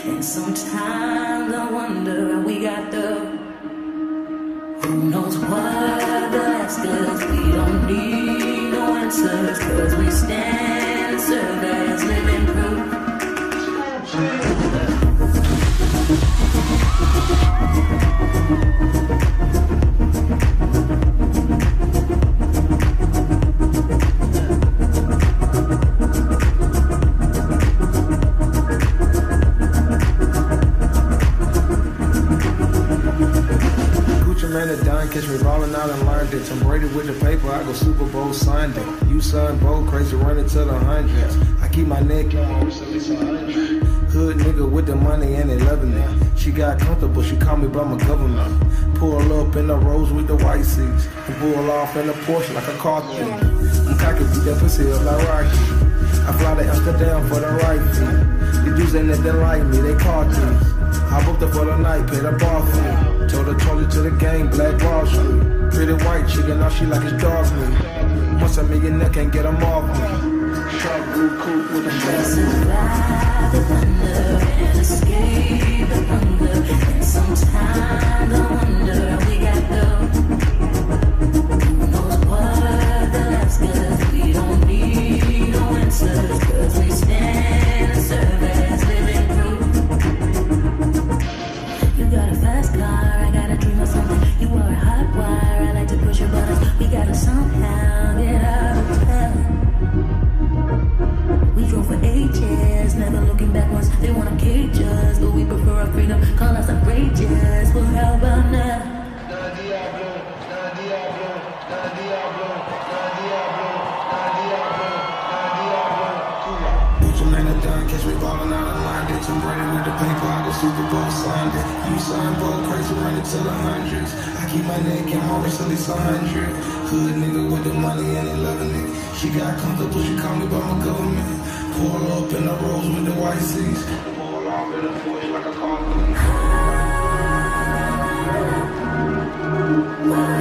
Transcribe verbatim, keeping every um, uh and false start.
And sometimes I wonder how we got there. Who knows what they'll ask us? We don't need no answers, cause we stand and serve as living proof. Catch me ballin' out and learned it. I'm Brady with the paper, I go Super Bowl Sunday. You son, Bo, crazy running to the hundreds. I keep my neck on, hood nigga with the money and they loving it. She got comfortable, she called me by my government. Pull up in the rose with the white seats and pull off in the Porsche like a car thief. I'm cocky, beat that pussy up like Rocky. I fly to Amsterdam for the right fee. The dudes ain't nothing like me, they car thieves. I booked her for the night, paid a bar fee. Told her, told her to the game, Black Wall Street. Pretty white chicken, now she like it's dog meat. Once a millionaire can't get them off me. Shark blue coupe with a we survive the thunder and escape the hunger. And sometimes I wonder how we got there. Who knows what they'll ask us? We don't need no answers, cause we stand and serve as living proof. You got a fast car, I got a dream of something. You are a hot wire, I like to push your buttons. We gotta somehow get out of town. We drove for ages, never looking back once. They wanna cage us, but we prefer our freedom. Call us outrageous, well how about now? Catch me ballin' out of line, did some Brady with the paper, I go Super Bowl Sunday. You son, Bo, crazy running to the hundreds. I keep my neck in my wrist at least a hundred. Hood nigga with the money and they loving it. She got comfortable, she called me by my government. Pull up in the rose with the white seats. Pull off in the Porsche like a car thief.